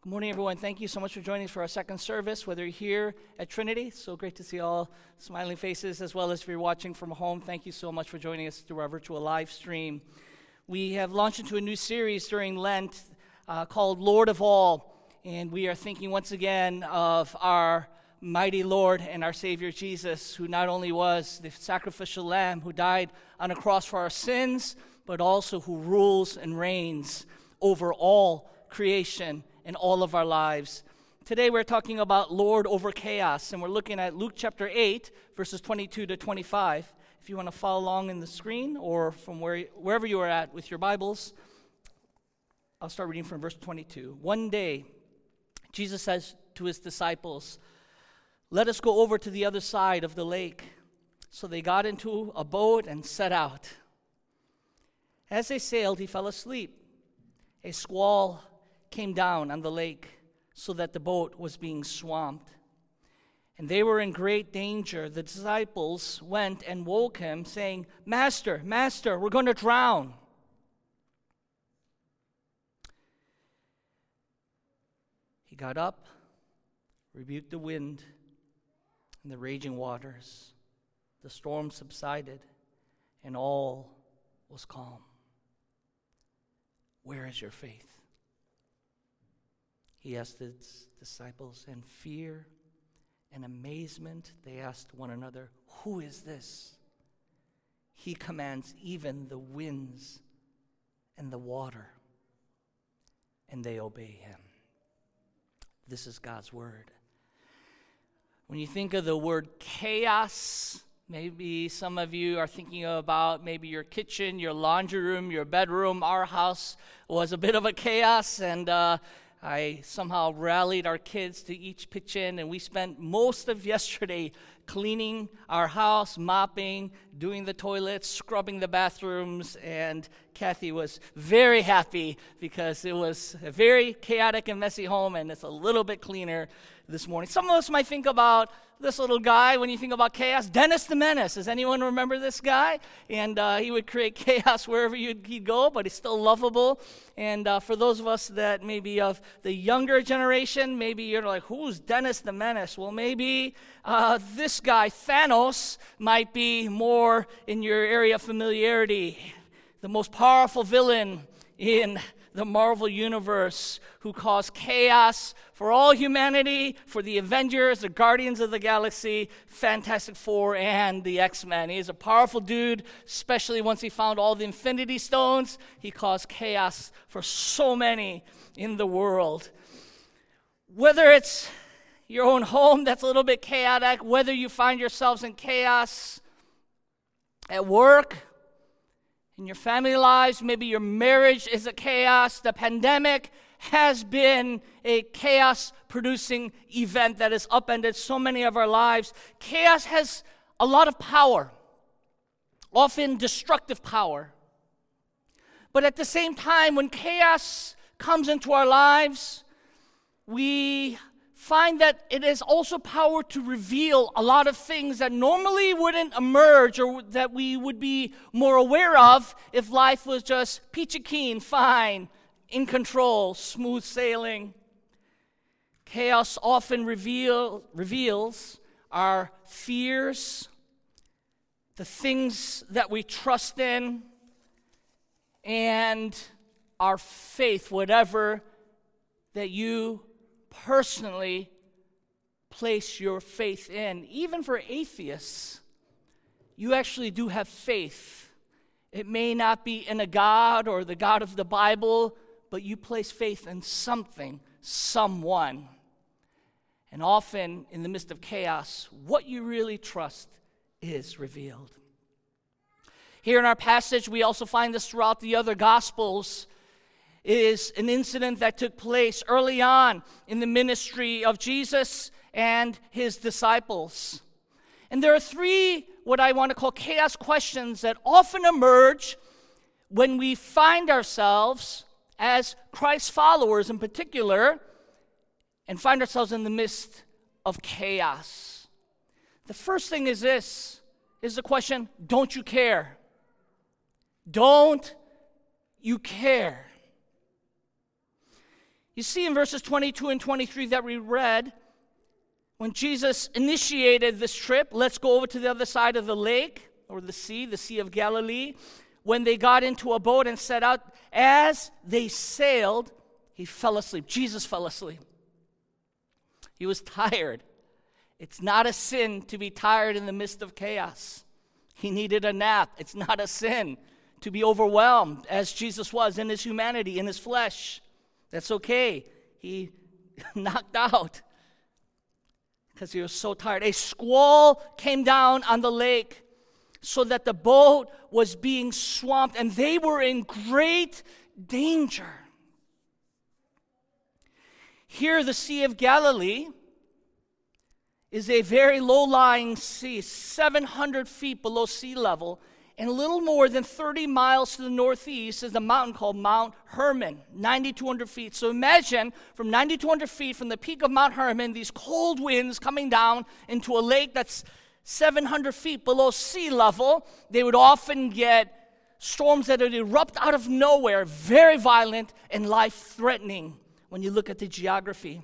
Good morning, everyone. Thank you so much for joining us for our second service, whether you're here at Trinity. So great to see all smiling faces, as well as if you're watching from home. Thank you so much for joining us through our virtual live stream. We have launched into a new series during Lent called Lord of All, and we are thinking once again of our mighty Lord and our Savior Jesus, who not only was the sacrificial lamb who died on a cross for our sins, but also who rules and reigns over all creation in all of our lives. Today we're talking about Lord over chaos, and we're looking at Luke chapter 8, verses 22 to 25. If you want to follow along in the screen or from wherever you are at with your Bibles, I'll start reading from verse 22. One day, Jesus says to his disciples, "Let us go over to the other side of the lake." So they got into a boat and set out. As they sailed, he fell asleep. A squall came down on the lake so that the boat was being swamped. And they were in great danger. The disciples went and woke him, saying, Master, Master, we're going to drown." He got up, rebuked the wind and the raging waters. The storm subsided, and all was calm. Where is your faith? He asked his disciples. In fear and amazement, they asked one another, "Who is this? He commands even the winds and the water, and they obey him." This is God's word. When you think of the word chaos, maybe some of you are thinking about maybe your kitchen, your laundry room, your bedroom. Our house was a bit of a chaos, and I somehow rallied our kids to each pitch in, and we spent most of yesterday cleaning our house, mopping, doing the toilets, scrubbing the bathrooms, and Kathy was very happy because it was a very chaotic and messy home, and it's a little bit cleaner this morning. Some of us might think about this little guy when you think about chaos, Dennis the Menace. Does anyone remember this guy? And he would create chaos wherever he'd go, but he's still lovable. And for those of us that maybe of the younger generation, maybe you're like, who's Dennis the Menace? Well, maybe this guy, Thanos, might be more in your area of familiarity. The most powerful villain in the Marvel Universe, who caused chaos for all humanity, for the Avengers, the Guardians of the Galaxy, Fantastic Four, and the X-Men. He is a powerful dude, especially once he found all the Infinity Stones. He caused chaos for so many in the world. Whether it's your own home that's a little bit chaotic, whether you find yourselves in chaos at work, in your family lives, maybe your marriage is a chaos. The pandemic has been a chaos-producing event that has upended so many of our lives. Chaos has a lot of power, often destructive power. But at the same time, when chaos comes into our lives, we find that it is also power to reveal a lot of things that normally wouldn't emerge or that we would be more aware of if life was just peachy keen, fine, in control, smooth sailing. Chaos often reveals our fears, the things that we trust in, and our faith, whatever that you personally place your faith in. Even for atheists, you actually do have faith. It may not be in a God or the God of the Bible, but you place faith in something, someone. And often, in the midst of chaos, what you really trust is revealed. Here in our passage, we also find this throughout the other Gospels. It is an incident that took place early on in the ministry of Jesus and his disciples. And there are three, what I want to call chaos questions that often emerge when we find ourselves as Christ followers in particular and find ourselves in the midst of chaos. The first thing is this, is the question, don't you care? Don't you care? You see in verses 22 and 23 that we read, when Jesus initiated this trip, let's go over to the other side of the lake, or the Sea of Galilee. When they got into a boat and set out, as they sailed, he fell asleep. Jesus fell asleep. He was tired. It's not a sin to be tired in the midst of chaos. He needed a nap. It's not a sin to be overwhelmed, as Jesus was in his humanity, in his flesh. That's okay. He knocked out because he was so tired. A squall came down on the lake so that the boat was being swamped, and they were in great danger. Here, the Sea of Galilee is a very low-lying sea, 700 feet below sea level, and a little more than 30 miles to the northeast is a mountain called Mount Hermon, 9,200 feet. So imagine from 9,200 feet from the peak of Mount Hermon, these cold winds coming down into a lake that's 700 feet below sea level. They would often get storms that would erupt out of nowhere, very violent and life-threatening when you look at the geography.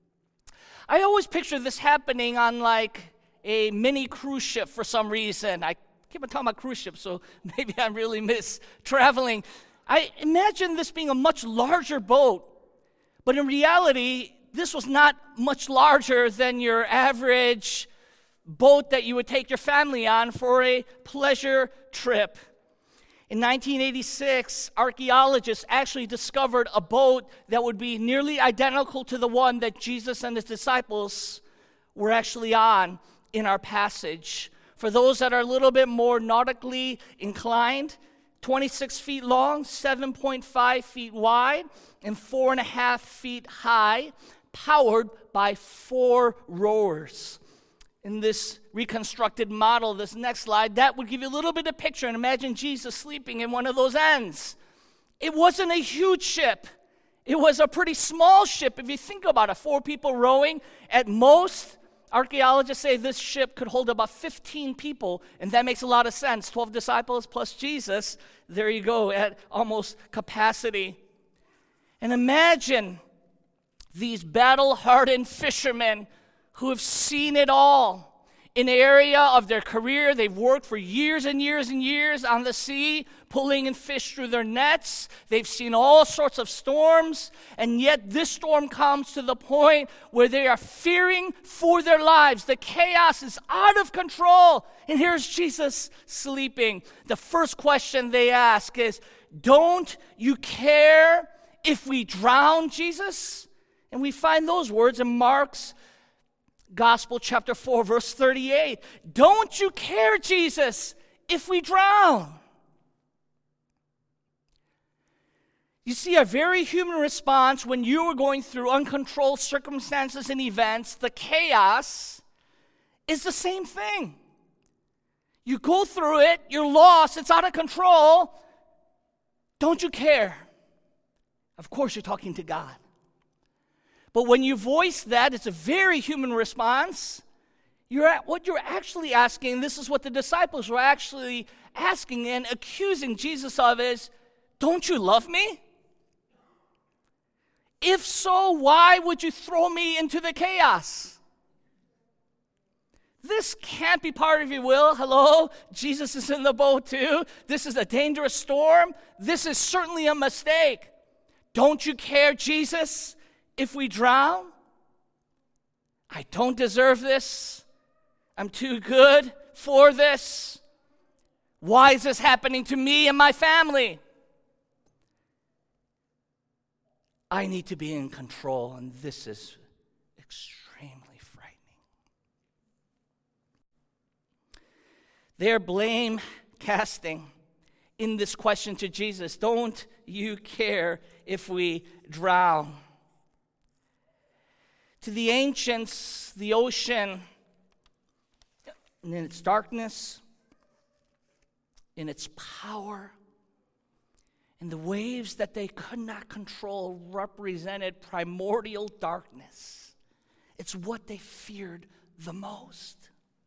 I always picture this happening on like a mini cruise ship for some reason. I keep on talking about cruise ships, so maybe I really miss traveling. I imagine this being a much larger boat, but in reality, this was not much larger than your average boat that you would take your family on for a pleasure trip. In 1986, archaeologists actually discovered a boat that would be nearly identical to the one that Jesus and his disciples were actually on in our passage. For those that are a little bit more nautically inclined, 26 feet long, 7.5 feet wide, and 4.5 feet high, powered by 4 rowers. In this reconstructed model, this next slide, that would give you a little bit of picture, and imagine Jesus sleeping in one of those ends. It wasn't a huge ship. It was a pretty small ship. If you think about it, 4 people rowing. At most, archaeologists say this ship could hold about 15 people, and that makes a lot of sense. 12 disciples plus Jesus, there you go, at almost capacity. And imagine these battle-hardened fishermen who have seen it all. In an area of their career, they've worked for years and years and years on the sea, pulling in fish through their nets. They've seen all sorts of storms, and yet this storm comes to the point where they are fearing for their lives. The chaos is out of control, and here's Jesus sleeping. The first question they ask is, "Don't you care if we drown, Jesus?" And we find those words in Mark's Gospel, chapter 4, verse 38. Don't you care, Jesus, if we drown? You see, a very human response when you are going through uncontrolled circumstances and events, the chaos, is the same thing. You go through it, you're lost, it's out of control. Don't you care? Of course, you're talking to God. But when you voice that, it's a very human response. What you're actually asking, this is what the disciples were actually asking and accusing Jesus of is, don't you love me? If so, why would you throw me into the chaos? This can't be part of your will. Hello? Jesus is in the boat too. This is a dangerous storm. This is certainly a mistake. Don't you care, Jesus, if we drown? I don't deserve this. I'm too good for this. Why is this happening to me and my family? I need to be in control, and this is extremely frightening. They're blame casting in this question to Jesus. Don't you care if we drown? To the ancients, the ocean, in its darkness, in its power, and the waves that they could not control represented primordial darkness. It's what they feared the most.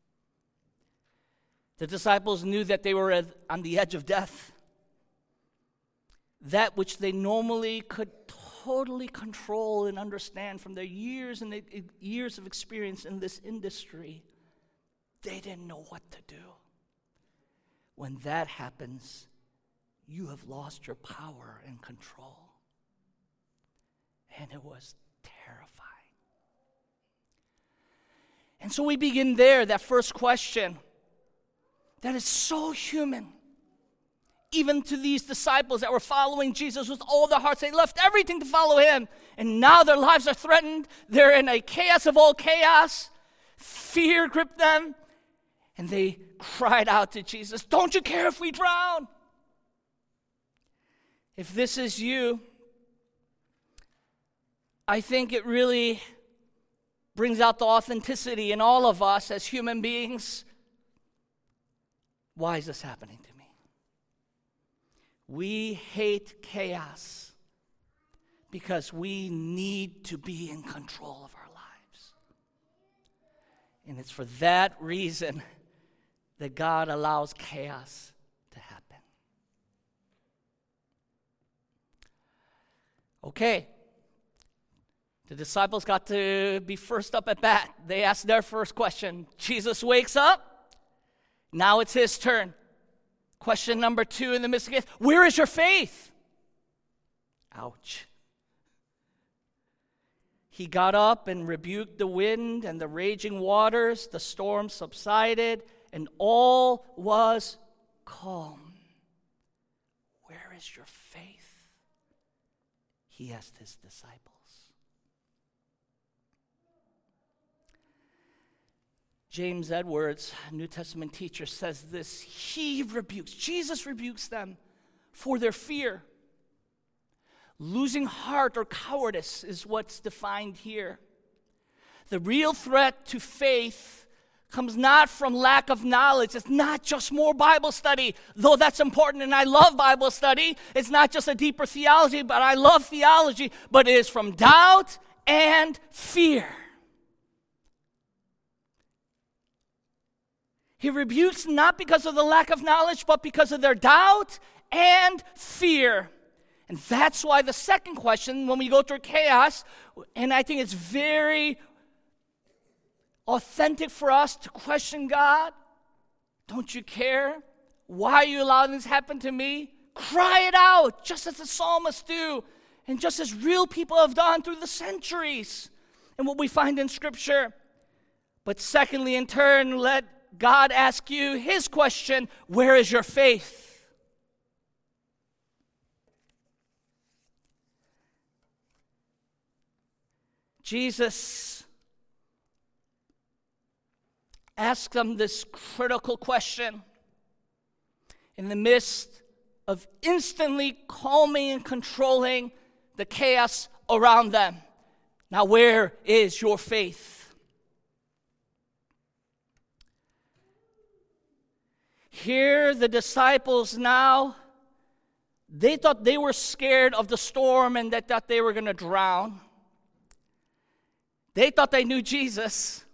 The disciples knew that they were on the edge of death. That which they normally could totally control and understand from their years and years of experience in this industry, they didn't know what to do. When that happens, you have lost your power and control. And it was terrifying. And so we begin there, that first question, that is so human. Even to these disciples that were following Jesus with all their hearts, they left everything to follow him. And now their lives are threatened. They're in a chaos of all chaos. Fear gripped them. And they cried out to Jesus, "Don't you care if we drown?" If this is you, I think it really brings out the authenticity in all of us as human beings. Why is this happening to me? We hate chaos because we need to be in control of our lives. And it's for that reason that God allows chaos to happen. Okay. The disciples got to be first up at bat. They asked their first question. Jesus wakes up. Now it's his turn. Question number 2 in the midst of chaos. Where is your faith? Ouch. He got up and rebuked the wind and the raging waters. The storm subsided, and all was calm. Where is your faith? He asked his disciples. James Edwards, New Testament teacher, says this. Jesus rebukes them for their fear. Losing heart or cowardice is what's defined here. The real threat to faith comes not from lack of knowledge. It's not just more Bible study, though that's important, and I love Bible study. It's not just a deeper theology, but I love theology. But it is from doubt and fear. He rebukes not because of the lack of knowledge, but because of their doubt and fear. And that's why the second question, when we go through chaos, and I think it's very authentic for us to question God. Don't you care? Why are you allowing this to happen to me? Cry it out, just as the psalmists do, and just as real people have done through the centuries, and what we find in Scripture. But secondly, in turn, let God ask you his question, where is your faith? Jesus asked them this critical question in the midst of instantly calming and controlling the chaos around them. Now, where is your faith? Here, the disciples now, they thought they were scared of the storm and they thought they were going to drown. They thought they knew Jesus.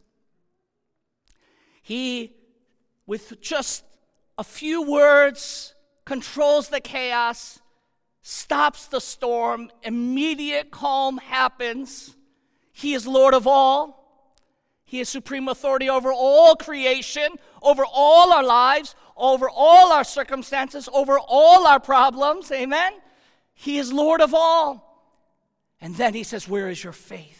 He, with just a few words, controls the chaos, stops the storm, immediate calm happens. He is Lord of all. He has supreme authority over all creation, over all our lives, over all our circumstances, over all our problems. Amen? He is Lord of all. And then he says, where is your faith?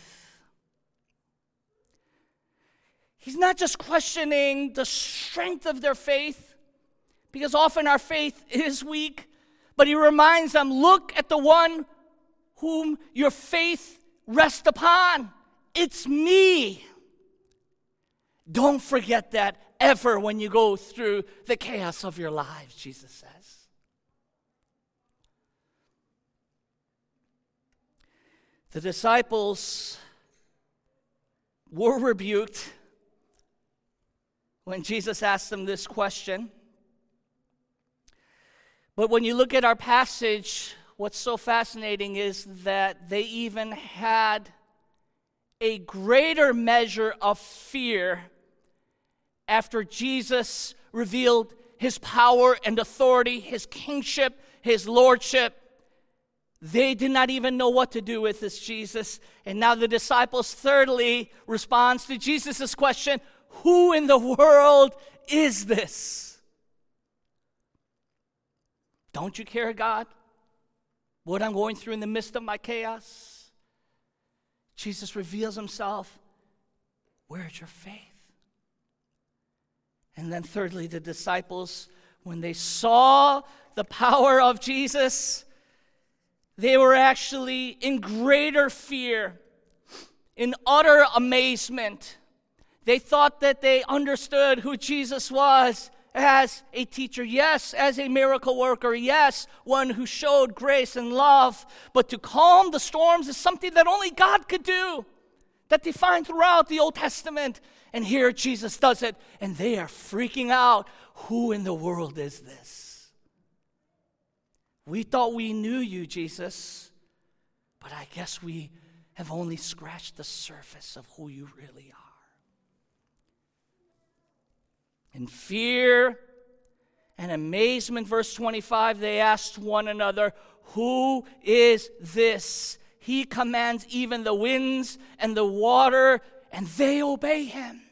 He's not just questioning the strength of their faith, because often our faith is weak, but he reminds them, look at the one whom your faith rests upon. It's me. Don't forget that ever when you go through the chaos of your lives, Jesus says. The disciples were rebuked when Jesus asked them this question. But when you look at our passage, what's so fascinating is that they even had a greater measure of fear after Jesus revealed his power and authority, his kingship, his lordship. They did not even know what to do with this Jesus. And now the disciples thirdly responds to Jesus' question, who in the world is this? Don't you care, God, what I'm going through in the midst of my chaos? Jesus reveals himself. Where's your faith? And then thirdly, the disciples, when they saw the power of Jesus, they were actually in greater fear, in utter amazement. They thought that they understood who Jesus was as a teacher, yes, as a miracle worker, yes, one who showed grace and love. But to calm the storms is something that only God could do, that they find throughout the Old Testament. And here Jesus does it, and they are freaking out. Who in the world is this? We thought we knew you, Jesus, but I guess we have only scratched the surface of who you really are. In fear and amazement, verse 25, they asked one another, who is this? He commands even the winds and the water, and they obey him.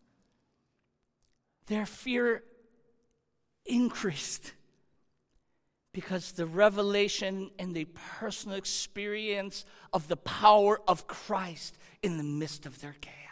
Their fear increased because the revelation and the personal experience of the power of Christ in the midst of their chaos.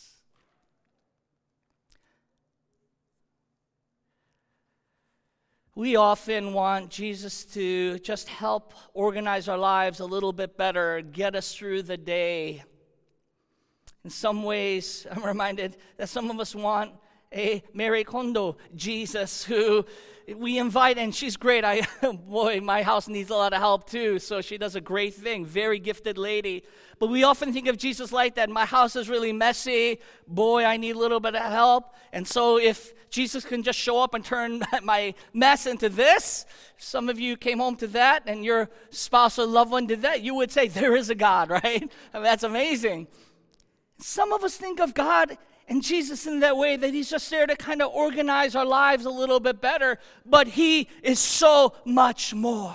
We often want Jesus to just help organize our lives a little bit better, get us through the day. In some ways, I'm reminded that some of us want a Mary Kondo Jesus who we invite, and she's great. Boy, my house needs a lot of help too, so she does a great thing. Very gifted lady. But we often think of Jesus like that. My house is really messy. Boy, I need a little bit of help. And so if Jesus can just show up and turn my mess into this, some of you came home to that, and your spouse or loved one did that, you would say, there is a God, right? I mean, that's amazing. Some of us think of God and Jesus in that way, that he's just there to kind of organize our lives a little bit better, but he is so much more.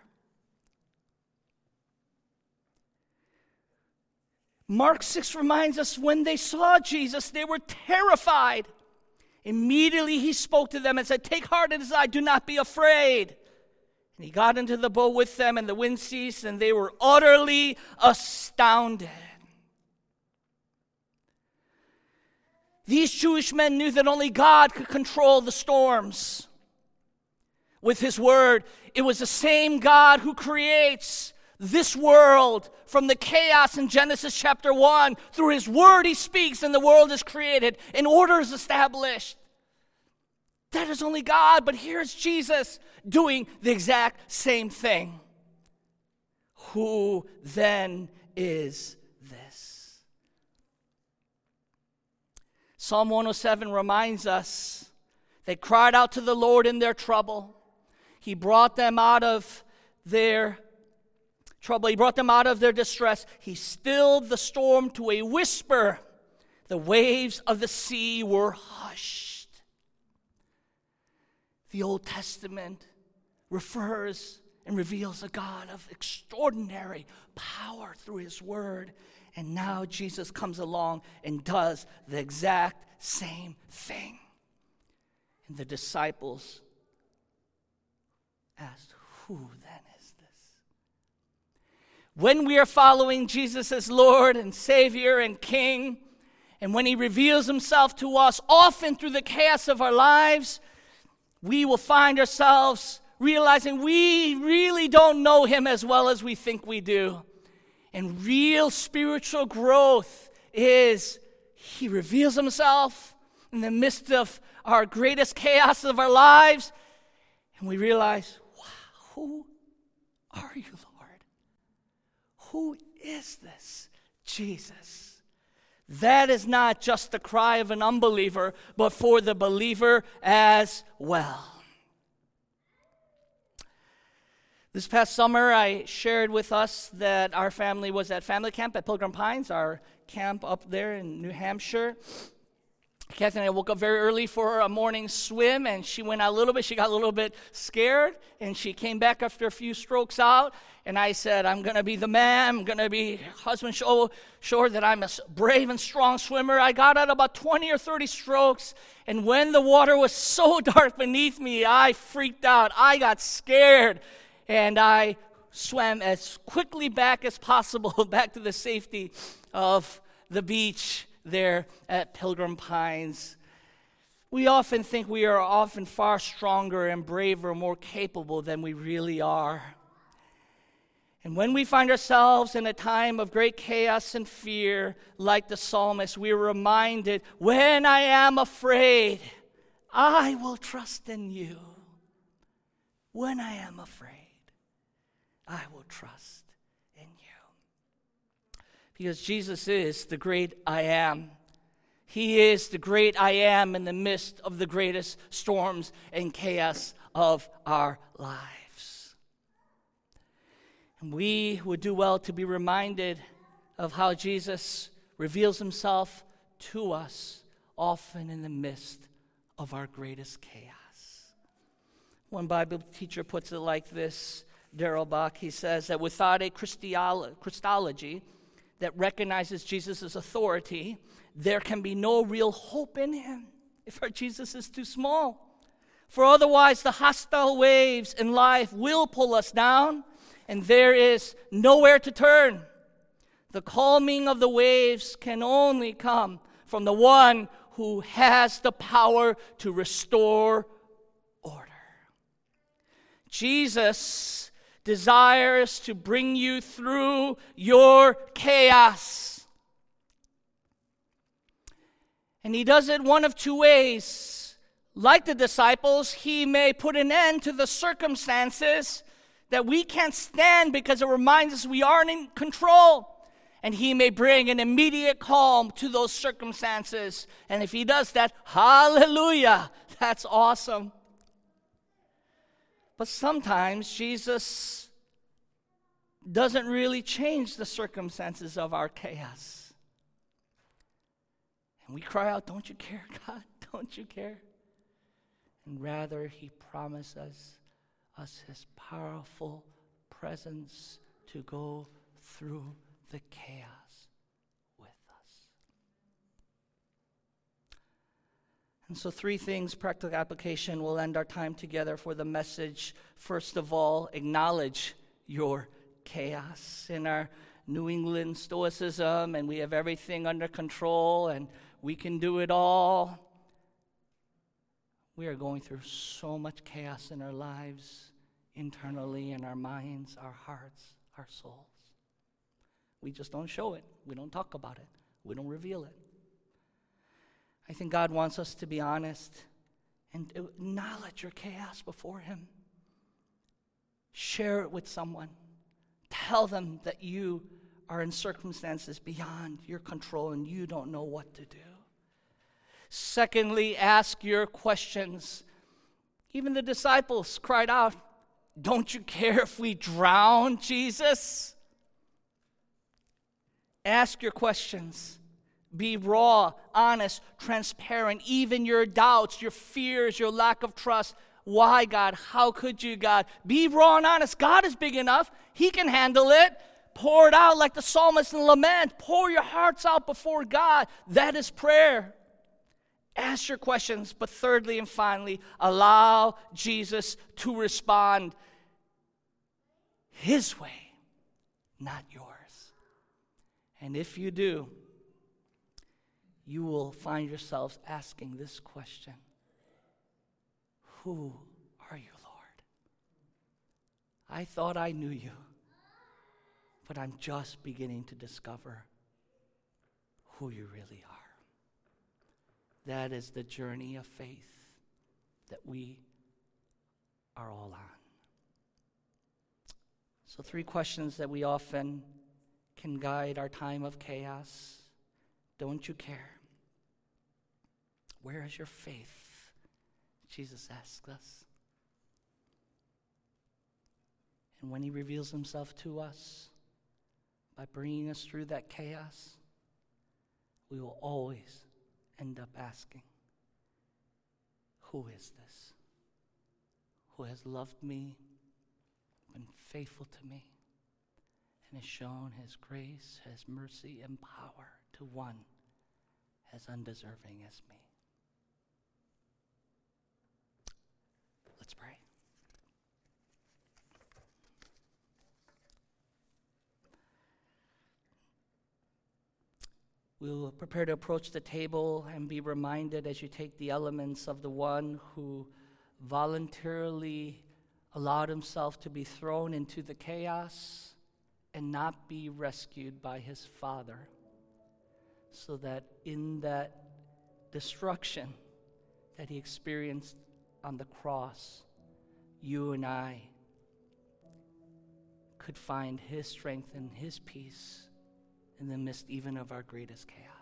Mark 6 reminds us when they saw Jesus, they were terrified. Immediately he spoke to them and said, take heart, it is I, do not be afraid. And he got into the boat with them, and the wind ceased, and they were utterly astounded. These Jewish men knew that only God could control the storms with his word. It was the same God who creates this world from the chaos in Genesis chapter 1. Through his word he speaks, and the world is created, and order is established. That is only God, but here's Jesus doing the exact same thing. Who then is this? Psalm 107 reminds us they cried out to the Lord in their trouble. He brought them out of their trouble. He brought them out of their distress. He stilled the storm to a whisper. The waves of the sea were hushed. The Old Testament refers and reveals a God of extraordinary power through his word. And now Jesus comes along and does the exact same thing. And the disciples asked, who then is this? When we are following Jesus as Lord and Savior and King, and when he reveals himself to us, often through the chaos of our lives, we will find ourselves realizing we really don't know him as well as we think we do. And real spiritual growth is he reveals himself in the midst of our greatest chaos of our lives. And we realize, wow, who are you, Lord? Who is this Jesus? That is not just the cry of an unbeliever, but for the believer as well. This past summer, I shared with us that our family was at family camp at Pilgrim Pines, our camp up there in New Hampshire. Kathy and I woke up very early for a morning swim, and she went out a little bit. She got a little bit scared, and she came back after a few strokes out. And I said, I'm going to be the man. I'm going to be husband, sure that I'm a brave and strong swimmer. I got out about 20 or 30 strokes, and when the water was so dark beneath me, I freaked out. I got scared, and I swam as quickly back as possible back to the safety of the beach there at Pilgrim Pines. We often think we are often far stronger and braver, more capable than we really are. And when we find ourselves in a time of great chaos and fear, like the psalmist, we are reminded, when I am afraid, I will trust in you. When I am afraid, I will trust in you. Because Jesus is the great I am. He is the great I am in the midst of the greatest storms and chaos of our lives. And we would do well to be reminded of how Jesus reveals himself to us, often in the midst of our greatest chaos. One Bible teacher puts it like this, Darrell Bach. He says that without a Christology that recognizes Jesus' authority, there can be no real hope in him if our Jesus is too small. For otherwise, the hostile waves in life will pull us down, and there is nowhere to turn. The calming of the waves can only come from the one who has the power to restore order. Jesus desires to bring you through your chaos. And he does it one of two ways. Like the disciples, he may put an end to the circumstances that we can't stand because it reminds us we aren't in control. And he may bring an immediate calm to those circumstances. And if he does that, hallelujah, that's awesome. But sometimes Jesus doesn't really change the circumstances of our chaos. And we cry out, don't you care, God? Don't you care? And rather, he promises us his powerful presence to go through the chaos with us. And so 3 things, practical application. We'll end our time together for the message. First of all, acknowledge your chaos. In our New England stoicism, and we have everything under control, and we can do it all. We are going through so much chaos in our lives, internally, in our minds, our hearts, our souls. We just don't show it. We don't talk about it. We don't reveal it. I think God wants us to be honest and acknowledge your chaos before him. Share it with someone. Tell them that you are in circumstances beyond your control and you don't know what to do. Secondly, ask your questions. Even the disciples cried out, don't you care if we drown, Jesus? Ask your questions. Be raw, honest, transparent. Even your doubts, your fears, your lack of trust. Why, God? How could you, God? Be raw and honest. God is big enough. He can handle it. Pour it out like the psalmist in lament. Pour your hearts out before God. That is prayer. Ask your questions. But thirdly and finally, allow Jesus to respond his way, not yours. And if you do, you will find yourselves asking this question: who are you, Lord? I thought I knew you, but I'm just beginning to discover who you really are. That is the journey of faith that we are all on. So 3 questions that we often can guide our time of chaos. Don't you care? Where is your faith? Jesus asks us. And when he reveals himself to us by bringing us through that chaos, we will always end up asking, who is this? Who has loved me, been faithful to me, and has shown his grace, his mercy, and power to one as undeserving as me. Let's pray. We'll prepare to approach the table and be reminded as you take the elements of the one who voluntarily allowed himself to be thrown into the chaos and not be rescued by his Father, so that in that destruction that he experienced on the cross, you and I could find his strength and his peace in the midst even of our greatest chaos.